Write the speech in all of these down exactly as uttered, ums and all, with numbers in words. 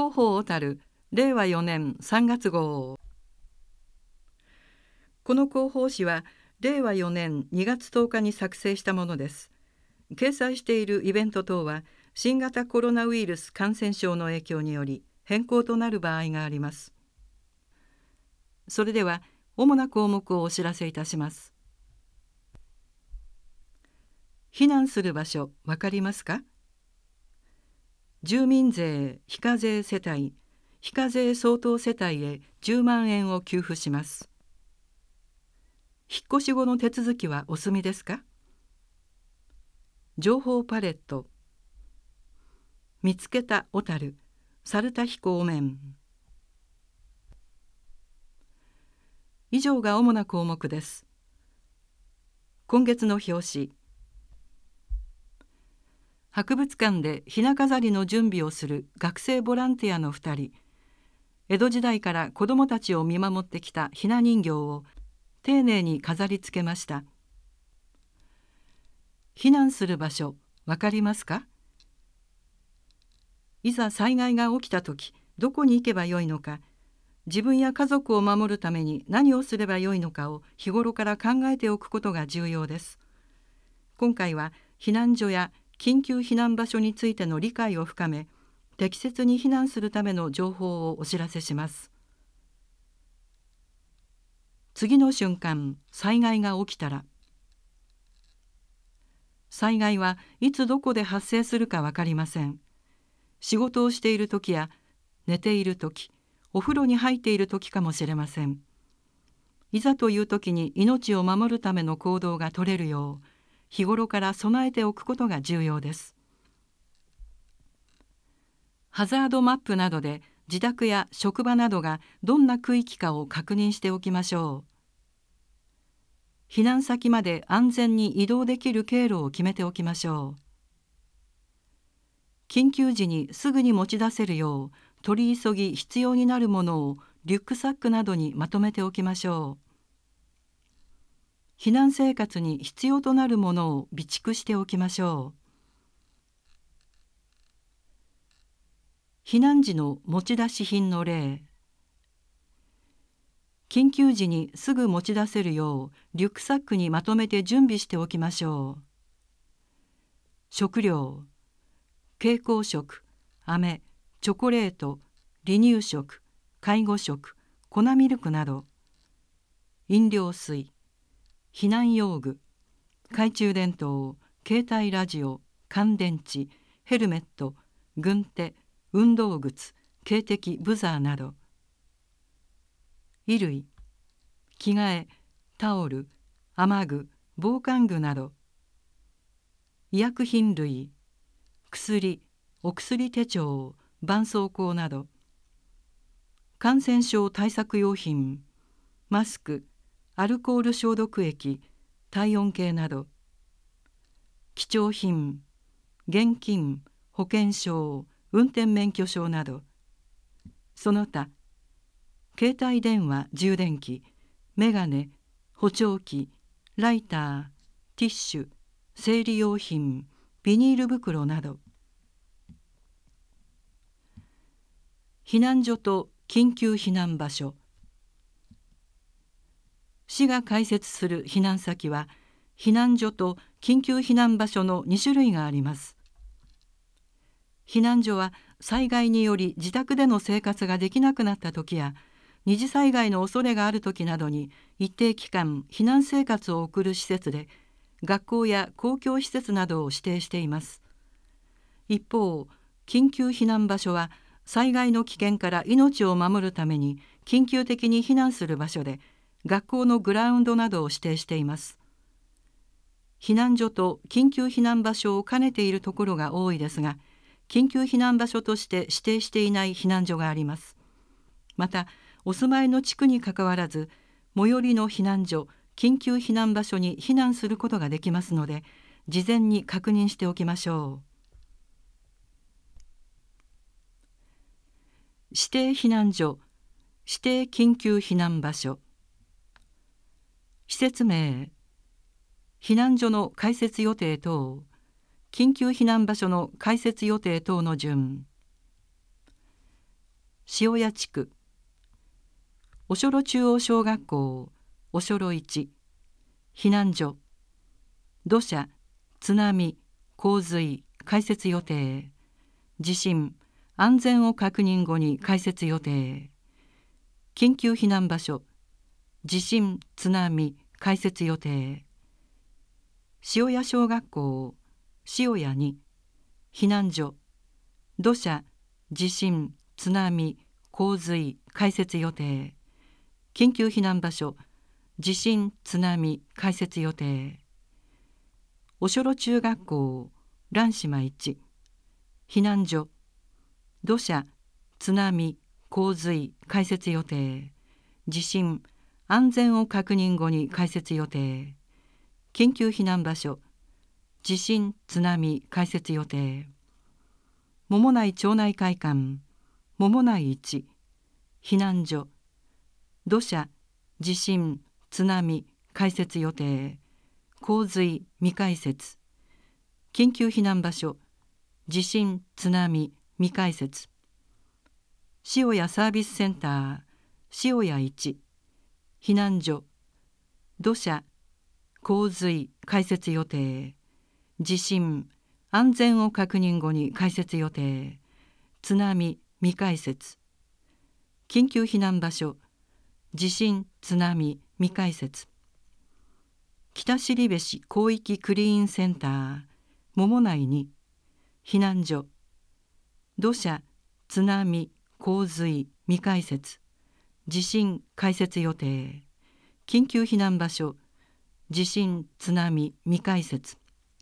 広報小樽れいわよねんさんがつ号。この広報誌はれいわよねんにがつとおかに作成したものです。掲載しているイベント等は新型コロナウイルス感染症の影響により変更となる場合があります。それでは主な項目をお知らせいたします。避難する場所わかりますか？住民税非課税世帯、非課税相当世帯へじゅうまんえんを給付します。引っ越し後の手続きはお済みですか？情報パレット、見つけた小樽、猿田彦お面。以上が主な項目です。今月の表紙。博物館でひな飾りの準備をする学生ボランティアのふたり。江戸時代から子どもたちを見守ってきたひな人形を丁寧に飾りつけました。避難する場所、わかりますか？いざ災害が起きたとき、どこに行けばよいのか、自分や家族を守るために何をすればよいのかを日頃から考えておくことが重要です。今回は避難所や緊急避難場所についての理解を深め、適切に避難するための情報をお知らせします。次の瞬間、災害が起きたら。災害はいつどこで発生するか分かりません。仕事をしている時や寝ている時、お風呂に入っている時かもしれません。いざという時に命を守るための行動が取れるよう、日頃から備えておくことが重要です。ハザードマップなどで自宅や職場などがどんな区域かを確認しておきましょう。避難先まで安全に移動できる経路を決めておきましょう。緊急時にすぐに持ち出せるよう、取り急ぎ必要になるものをリュックサックなどにまとめておきましょう。避難生活に必要となるものを備蓄しておきましょう。避難時の持ち出し品の例。緊急時にすぐ持ち出せるようリュックサックにまとめて準備しておきましょう。食料、経口食、飴、チョコレート、離乳食、介護食、粉ミルクなど。飲料水、避難用具、懐中電灯、携帯ラジオ、乾電池、ヘルメット、軍手、運動靴、警笛、ブザーなど。衣類、着替え、タオル、雨具、防寒具など。医薬品類、薬、お薬手帳、絆創膏など。感染症対策用品、マスク、アルコール消毒液、体温計など。貴重品、現金、保険証、運転免許証など。その他、携帯電話充電器、メガネ、補聴器、ライター、ティッシュ、生理用品、ビニール袋など。避難所と緊急避難場所。市が開設する避難先は、避難所と緊急避難場所のにしゅるいがあります。避難所は災害により自宅での生活ができなくなった時や、二次災害の恐れがある時などに一定期間避難生活を送る施設で、学校や公共施設などを指定しています。一方、緊急避難場所は災害の危険から命を守るために緊急的に避難する場所で、学校のグラウンドなどを指定しています。避難所と緊急避難場所を兼ねているところが多いですが、緊急避難場所として指定していない避難所があります。また、お住まいの地区にかかわらず、最寄りの避難所、緊急避難場所に避難することができますので、事前に確認しておきましょう。指定避難所、指定緊急避難場所。施設名、避難所の開設予定等、緊急避難場所の開設予定等の順。 塩谷地区。おしょろ中央小学校おしょろいち。避難所。土砂、津波、洪水、開設予定。地震、安全を確認後に開設予定。緊急避難場所。地震、津波、開設予定。塩谷小学校塩谷に。避難所。土砂、地震、津波、洪水、開設予定。緊急避難場所。地震、津波、開設予定。おしょろ中学校蘭島いち。避難所。土砂、津波、洪水、開設予定。地震、安全を確認後に開設予定。緊急避難場所。地震、津波、開設予定。桃内町内会館桃内いち。避難所。土砂、地震、津波、開設予定。洪水、未開設。緊急避難場所。地震、津波、未開設。塩谷サービスセンター塩谷いち。避難所。土砂、洪水、開設予定。地震、安全を確認後に開設予定。津波、未開設。緊急避難場所。地震、津波、未開設。北後部市広域クリーンセンター桃内に。避難所。土砂、津波、洪水、未開設。地震、開設予定。緊急避難場所。地震、津波、未開設。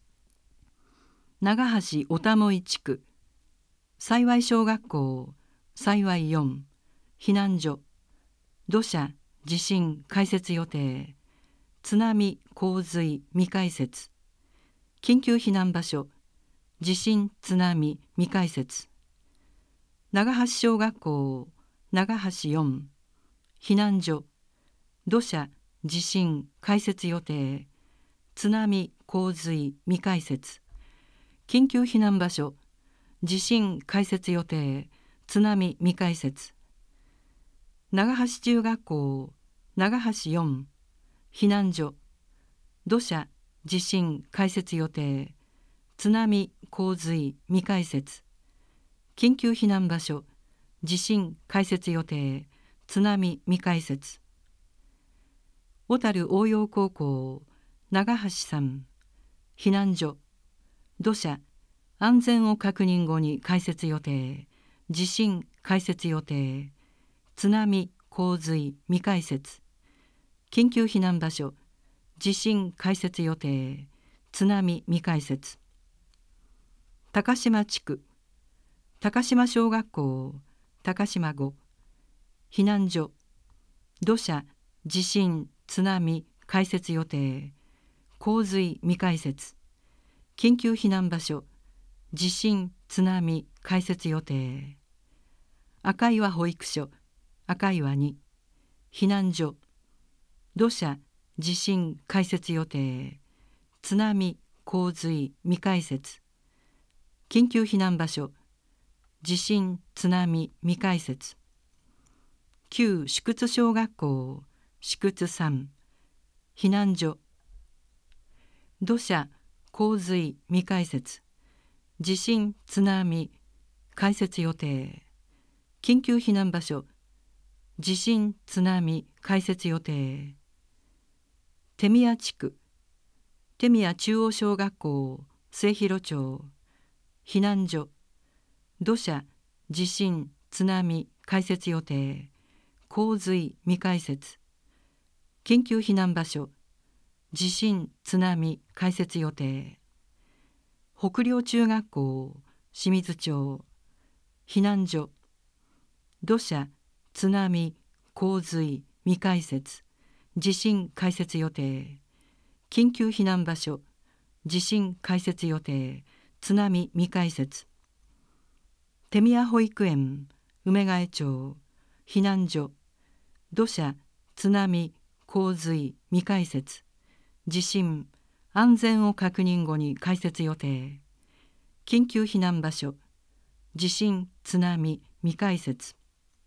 長橋おたもい地区幸小学校幸よん。避難所。土砂、地震、開設予定。津波、洪水、未開設。緊急避難場所。地震、津波、未開設。長橋小学校長橋よん。避難所。土砂、地震、開設予定。津波、洪水、未開設。緊急避難場所。地震、開設予定。津波、未開設。長橋中学校長橋よん。避難所。土砂、地震、開設予定。津波、洪水、未開設。緊急避難場所。地震、開設予定。津波、未開設。小樽応用高校長橋さん。避難所。土砂、安全を確認後に開設予定。地震、開設予定。津波、洪水、未開設。緊急避難場所。地震、開設予定。津波、未開設。高島地区高島小学校高島ご。避難所。土砂、地震、津波、開設予定。洪水、未開設。緊急避難場所。地震、津波、開設予定。赤岩保育所赤岩に。避難所。土砂、地震、開設予定。津波、洪水、未開設。緊急避難場所。地震、津波、未開設。旧宿津小学校宿津さん。避難所。土砂、洪水、未開設。地震、津波、開設予定。緊急避難場所。地震、津波、開設予定。手宮地区手宮中央小学校末広町。避難所。土砂、地震、津波、開設予定。洪水、未開設。緊急避難場所。地震、津波、開設予定。北陵中学校清水町。避難所。土砂、津波、洪水、未開設。地震、開設予定。緊急避難場所。地震、開設予定。津波、未開設。手宮保育園梅ヶ江町。避難所。土砂、津波、洪水、未開設。地震、安全を確認後に開設予定。緊急避難場所。地震、津波、未開設。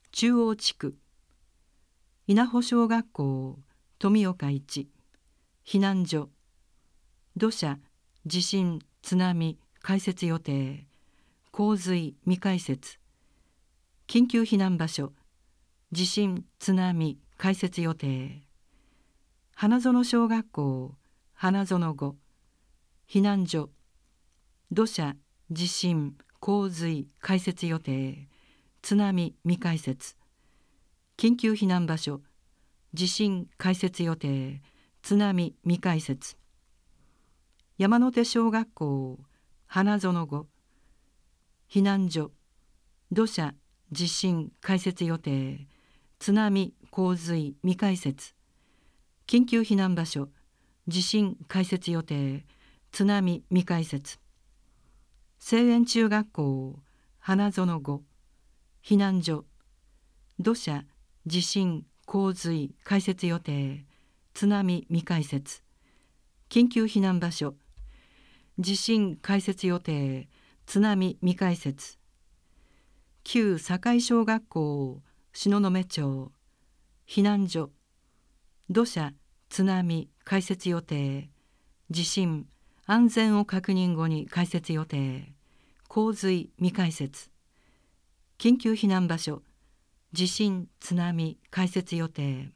中央地区稲穂小学校富岡いち避難所土砂地震津波開設予定洪水未開設緊急避難場所地震津波開設予定花園小学校花園ご避難所土砂地震洪水開設予定津波未開設緊急避難場所地震開設予定津波未開設山手小学校花園ご避難所土砂地震開設予定津波洪水未開設緊急避難場所地震開設予定津波未開設西園中学校花園ご避難所土砂地震洪水開設予定津波未開設緊急避難場所地震開設予定津波未開設旧堺小学校東雲町避難所土砂津波開設予定地震安全を確認後に開設予定洪水未開設緊急避難場所地震津波開設予定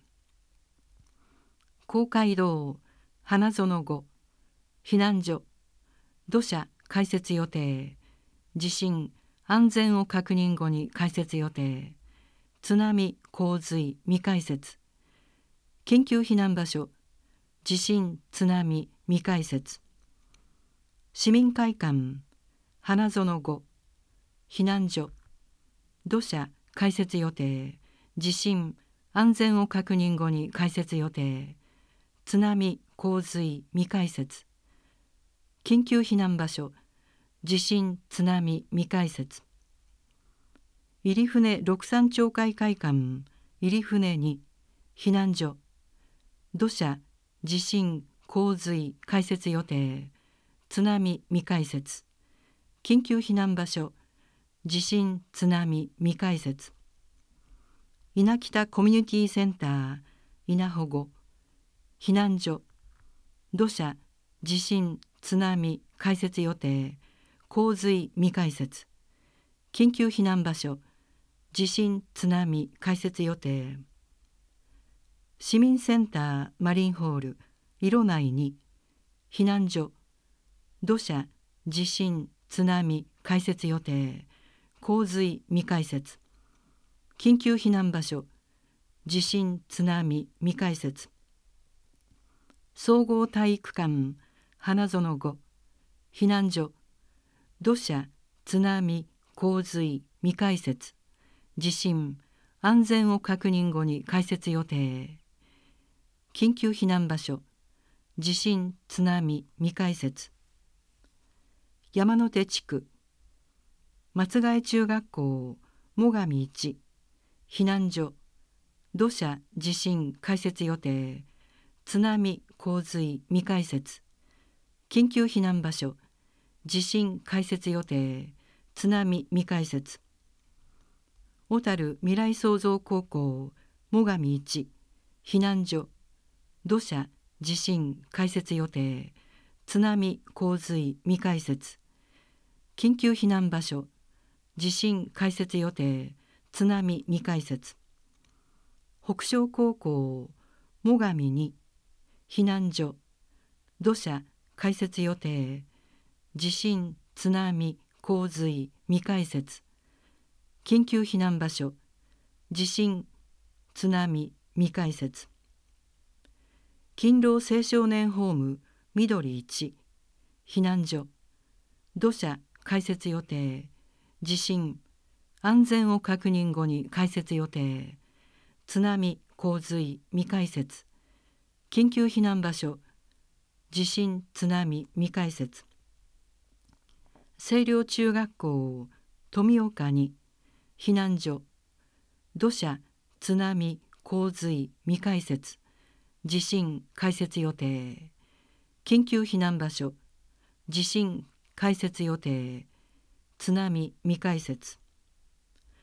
公会堂花園ご避難所土砂開設予定地震安全を確認後に開設予定津波洪水未開設緊急避難場所地震津波未開設市民会館花園ご避難所土砂開設予定地震安全を確認後に開設予定津波洪水未開設緊急避難場所地震津波未開設入船六山町会会館入船に避難所土砂地震洪水開設予定津波未開設緊急避難場所地震津波未開設稲北コミュニティセンター稲穂ご避難所土砂地震津波開設予定洪水未開設緊急避難場所地震津波開設予定市民センターマリンホール色内に避難所土砂地震津波開設予定洪水未開設緊急避難場所地震津波未開設総合体育館花園ご避難所土砂津波洪水未開設地震安全を確認後に開設予定緊急避難場所地震津波未開設山手地区松ヶ江中学校最上いち避難所土砂地震開設予定津波洪水未開設緊急避難場所地震開設予定津波未開設小樽未来創造高校最上いち避難所土砂地震開設予定津波洪水未開設緊急避難場所地震開設予定津波未開設北昇高校最上に避難所土砂開設予定地震津波洪水未開設緊急避難場所地震津波未開設勤労青少年ホーム緑いち避難所土砂開設予定地震安全を確認後に開設予定津波洪水未開設緊急避難場所地震津波未開設清涼中学校富岡に避難所土砂津波洪水未開設地震開設予定緊急避難場所地震開設予定津波未開設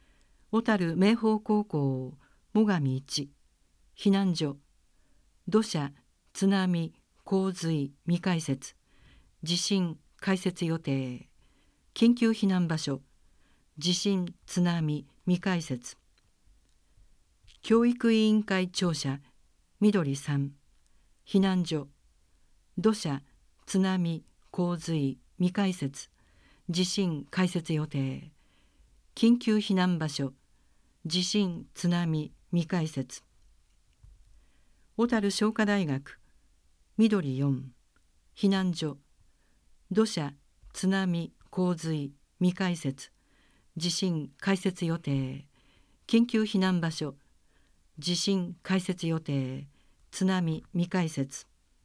小樽明豊高校最上一避難所土砂津波洪水未開設地震開設予定緊急避難場所地震津波未開設教育委員会庁舎緑さん避難所土砂津波洪水未開設地震開設予定緊急避難場所地震津波未開設小樽商科大学緑よん避難所土砂津波洪水未開設地震開設予定緊急避難場所地震開設予定津波未開設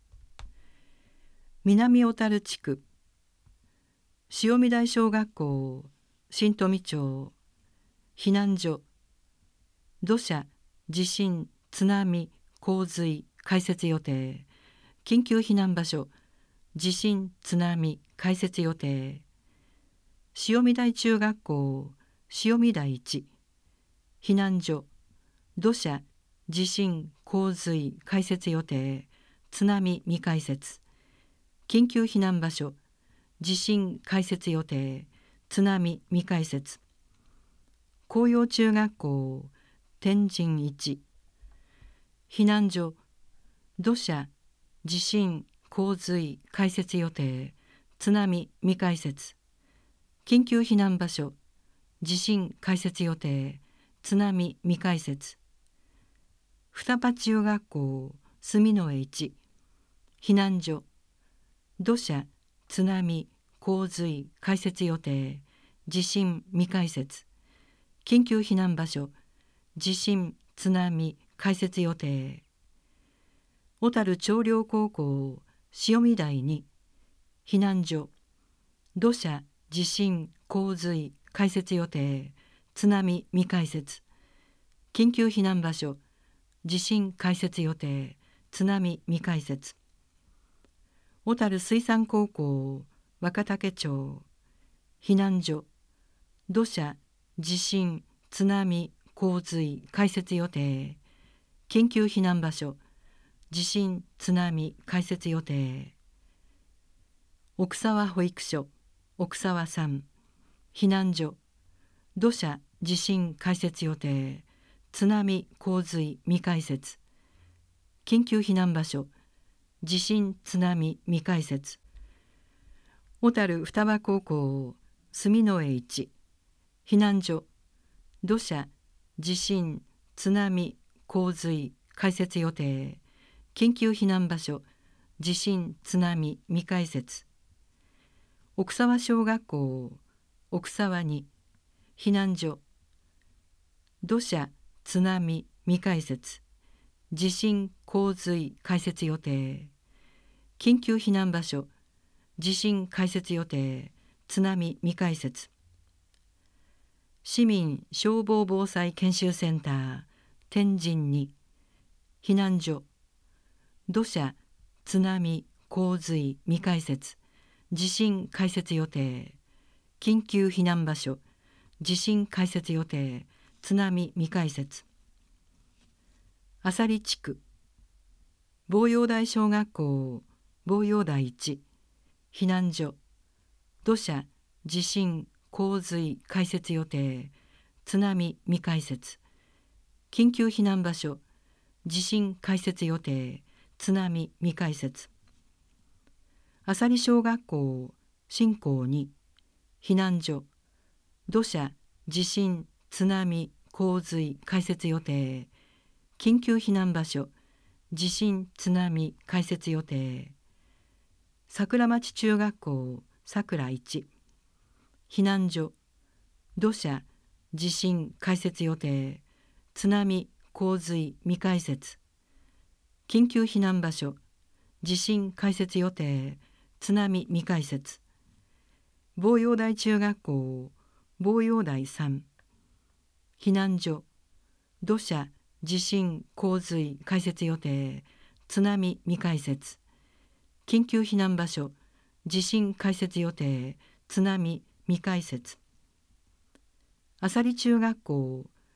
南小樽地区潮見台小学校新富町避難所土砂地震津波洪水開設予定緊急避難場所地震津波開設予定潮見台中学校潮見台一避難所土砂地震洪水開設予定津波未開設緊急避難場所地震開設予定津波未開設紅葉中学校天神一避難所土砂地震洪水開設予定津波未開設緊急避難場所地震開設予定津波未開設双葉中学校住之江一避難所土砂津波洪水開設予定地震未開設緊急避難場所地震津波開設予定小樽長陵高校潮見台に避難所土砂地震洪水開設予定津波未開設緊急避難場所地震開設予定津波未開設小樽水産高校若竹町避難所土砂地震津波洪水開設予定緊急避難場所地震津波開設予定奥沢保育所奥沢さん避難所土砂地震開設予定津波洪水未開設緊急避難場所地震津波未開設小樽双葉高校住之江一避難所土砂地震津波洪水開設予定緊急避難場所地震津波未開設奥沢小学校奥沢に避難所土砂津波未開設地震洪水開設予定緊急避難場所地震開設予定津波未開設市民消防防災研修センター天神に避難所土砂津波洪水未開設地震開設予定緊急避難場所地震開設予定津波未開設朝里地区望洋台小学校望洋台一避難所土砂地震洪水開設予定津波未開設緊急避難場所地震開設予定津波未開設朝里小学校新校に避難所土砂地震津波洪水開設予定緊急避難場所地震津波開設予定桜町中学校桜一避難所土砂地震開設予定津波洪水未開設緊急避難場所地震開設予定津波未開設望洋台中学校望洋台三避難所土砂地震洪水開設予定津波未開設緊急避難場所地震開設予定津波未開設朝里中学校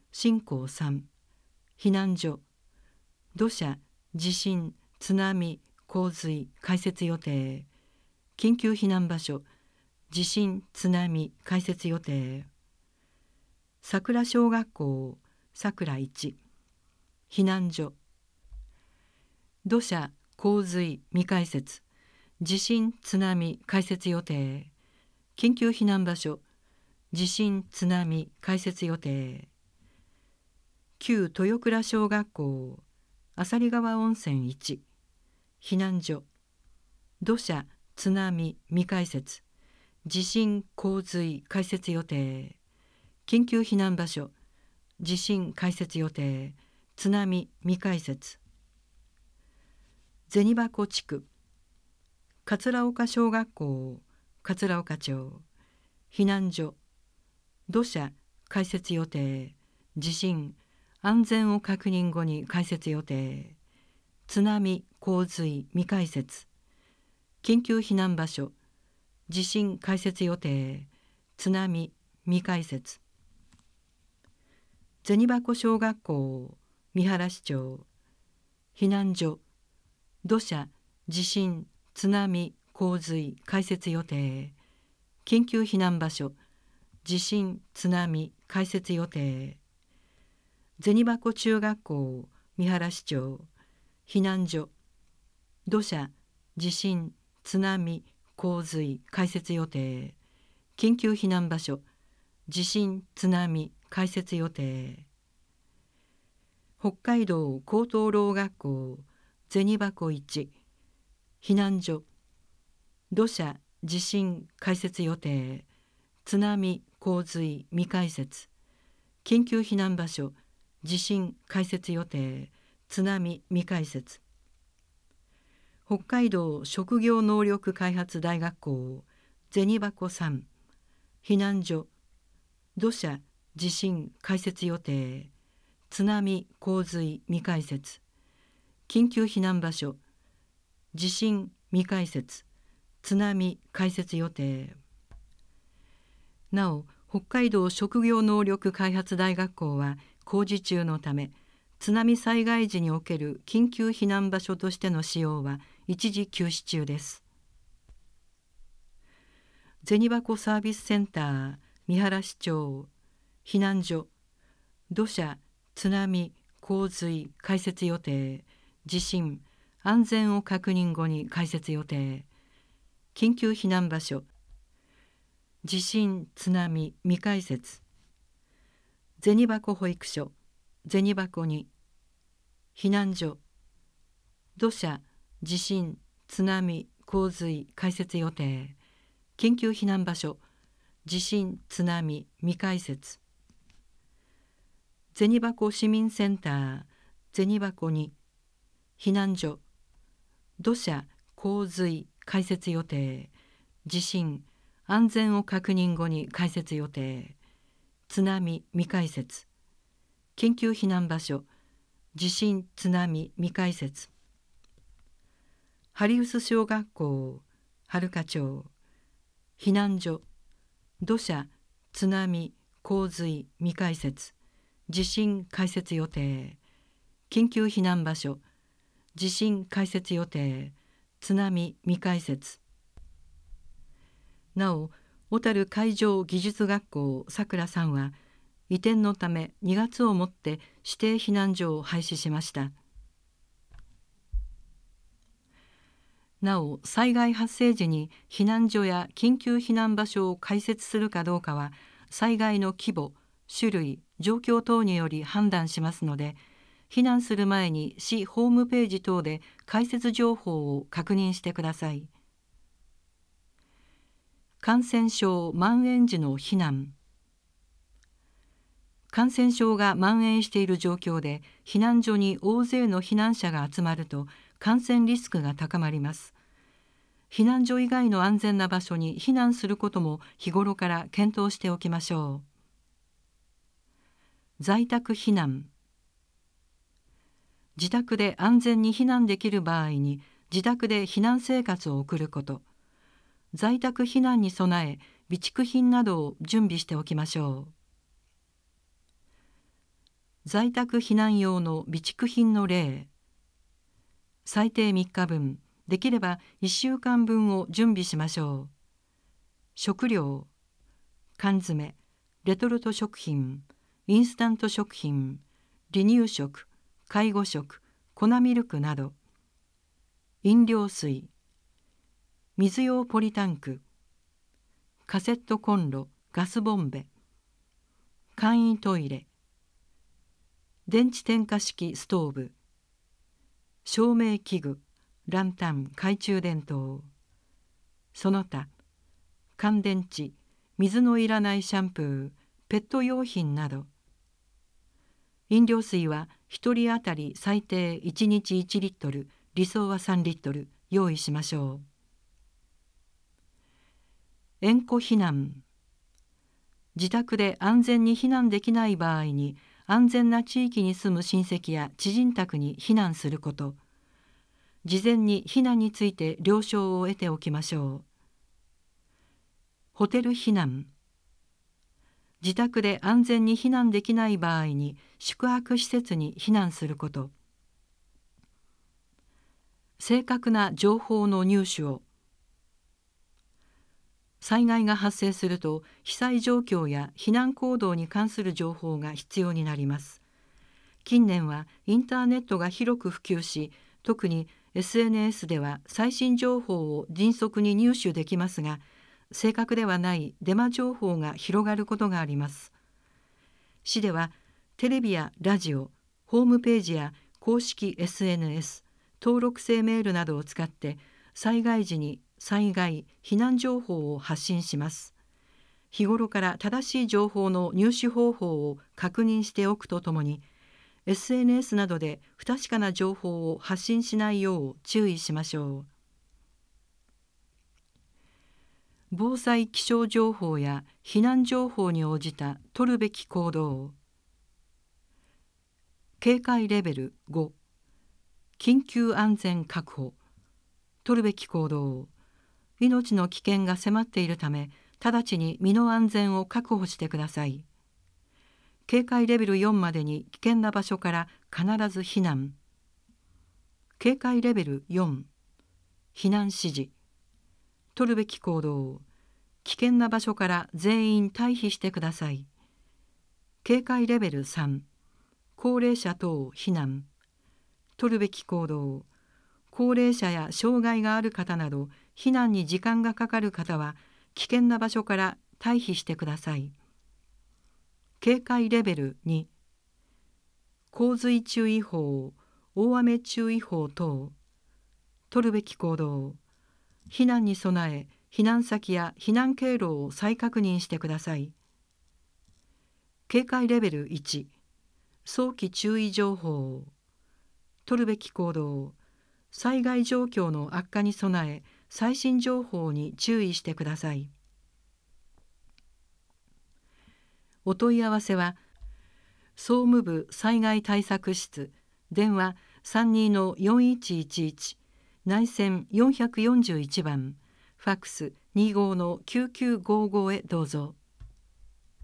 新港さん、避難所、土砂、地震、津波、洪水、開設予定。緊急避難場所、地震、津波、開設予定。桜小学校、桜いち、避難所、土砂、洪水、未開設、地震、津波、開設予定。緊急避難場所、地震、津波、開設予定。旧豊倉小学校、朝里川温泉いち、避難所、土砂、津波、未開設、地震、洪水、開設予定。緊急避難場所、地震開設予定、津波未開設。銭箱地区、桂岡小学校、桂岡町、避難所、土砂開設予定、地震、安全を確認後に開設予定、津波洪水未開設。緊急避難場所、地震開設予定、津波未開設。銭箱小学校、三原市町、避難所、土砂、地震、津波、洪水、開設予定。緊急避難場所、地震、津波、開設予定。銭箱中学校、三原市町、避難所、土砂、地震、津波、洪水、開設予定。緊急避難場所、地震、津波、開設予定。北海道高等老学校、銭箱いち、避難所、土砂、地震、開設予定、津波、洪水、未開設。緊急避難場所、地震、開設予定、津波、未開設。北海道職業能力開発大学校、銭箱さん、避難所、土砂、地震、開設予定、津波、洪水、未開設。緊急避難場所、地震、未開設、津波、開設予定。なお、北海道職業能力開発大学校は工事中のため、津波災害時における緊急避難場所としての使用は一時休止中です。銭箱サービスセンター、三原市町、避難所、土砂、津波、洪水、開設予定、地震、安全を確認後に開設予定。緊急避難場所、地震、津波、未開設。銭箱保育所、銭箱に、避難所、土砂、地震、津波、洪水、開設予定。緊急避難場所、地震、津波、未開設。銭箱市民センター、銭箱に、避難所、土砂、洪水、開設予定、地震、安全を確認後に開設予定、津波、未開設。緊急避難場所、地震、津波、未開設。ハリウス小学校、春香町、避難所、土砂、津波、洪水、未開設。地震開設予定。緊急避難場所、地震開設予定、津波未開設。なお、小樽海上技術学校さくらさんは、移転のためにがつをもって指定避難所を廃止しました。なお、災害発生時に避難所や緊急避難場所を開設するかどうかは、災害の規模、種類、状況等により判断しますので、避難する前に市ホームページ等で開設情報を確認してください。感染症蔓延時の避難。感染症が蔓延している状況で避難所に大勢の避難者が集まると感染リスクが高まります。避難所以外の安全な場所に避難することも日頃から検討しておきましょう。在宅避難。自宅で安全に避難できる場合に自宅で避難生活を送ること。在宅避難に備え備蓄品などを準備しておきましょう。 在宅避難用の備蓄品の例。最低みっかぶん、できればいっしゅうかんぶんを準備しましょう。食料、缶詰、レトルト食品、インスタント食品、離乳食、介護食、粉ミルクなど。飲料水、水用ポリタンク、カセットコンロ、ガスボンベ、簡易トイレ、電池点火式ストーブ、照明器具、ランタン、懐中電灯、その他、乾電池、水のいらないシャンプー、ペット用品など。飲料水はひとり当たり最低いちにちいちリットル、理想はさんリットル用意しましょう。縁故避難。自宅で安全に避難できない場合に、安全な地域に住む親戚や知人宅に避難すること。事前に避難について了承を得ておきましょう。ホテル避難。自宅で安全に避難できない場合に宿泊施設に避難すること。正確な情報の入手を。災害が発生すると被災状況や避難行動に関する情報が必要になります。近年はインターネットが広く普及し、特に エスエヌエス では最新情報を迅速に入手できますが、正確ではないデマ情報が広がることがあります。市ではテレビやラジオ、ホームページや公式 エスエヌエス、登録制メールなどを使って災害時に災害・避難情報を発信します。日頃から正しい情報の入手方法を確認しておくとともに、エスエヌエス などで不確かな情報を発信しないよう注意しましょう。防災気象情報や避難情報に応じた取るべき行動。警戒レベルご、緊急安全確保。取るべき行動。命の危険が迫っているため、直ちに身の安全を確保してください。警戒レベルよんまでに危険な場所から必ず避難。警戒レベルよん、避難指示。取るべき行動。危険な場所から全員退避してください。警戒レベルさん、高齢者等避難。取るべき行動。高齢者や障害がある方など避難に時間がかかる方は危険な場所から退避してください。警戒レベルに、洪水注意報、大雨注意報等。取るべき行動。避難に備え避難先や避難経路を再確認してください。警戒レベルいち、早期注意情報。取るべき行動。災害状況の悪化に備え、最新情報に注意してください。お問い合わせは、総務部災害対策室、電話 さんにーのよんいちいちいち、内線よんよんいちばん、ファックスにじゅうごのきゅうきゅうごごへどうぞ。